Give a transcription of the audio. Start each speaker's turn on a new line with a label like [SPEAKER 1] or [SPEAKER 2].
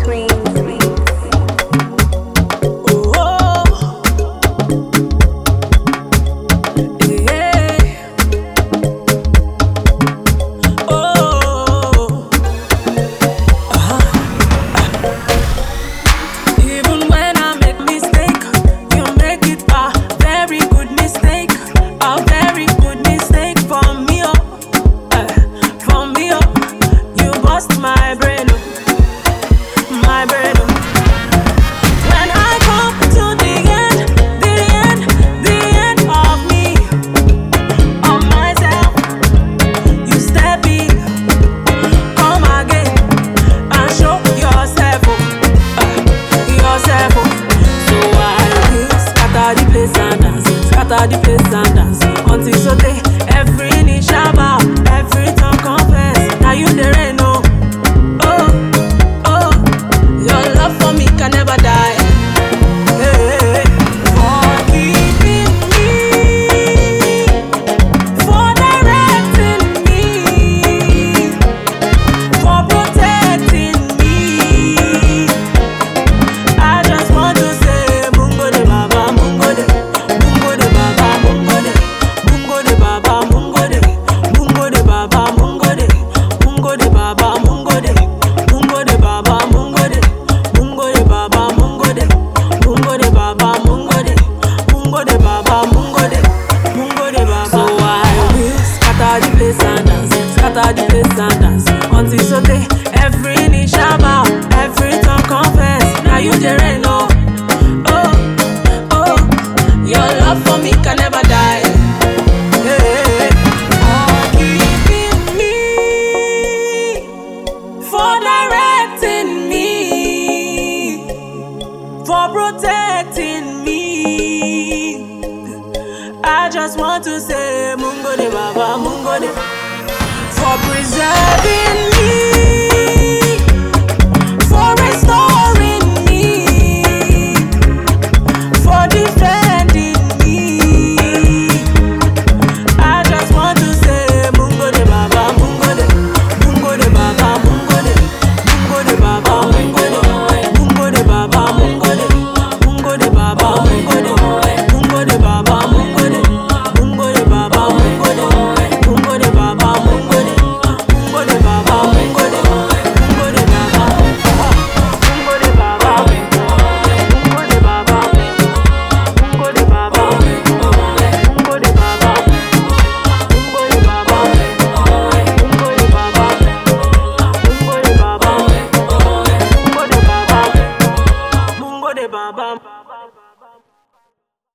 [SPEAKER 1] Scatter the place and dance until so day. Every knee shall bow, every tongue confess. Now you the rain, oh, oh, oh. Your love for me can never die. Hey, for keeping me, for directing me, for protecting me. I just want to say, Mungo de Baba, Mungo de. Scatter the place and dance until so day. Every knee shall bow, every tongue confess. Now you the rain, oh, oh, oh. Your love for me can never die. Hey, for keeping me, for directing me, for protecting me. I just want to say, Mungo de Baba, Mungo de. For preserving me, for restoring me, for defending me. I just want to say, Mungo de Baba, Mungo de, Mungo de Baba, Mungo de, Mungo de Baba, Mungo de, Mungo de Baba, Mungo de, Mungo de Baba, Mungo de, Mungo de Baba, Mungo de, Mungo de Baba, Mungo de, Mungo de Baba, Mungo de. Baba.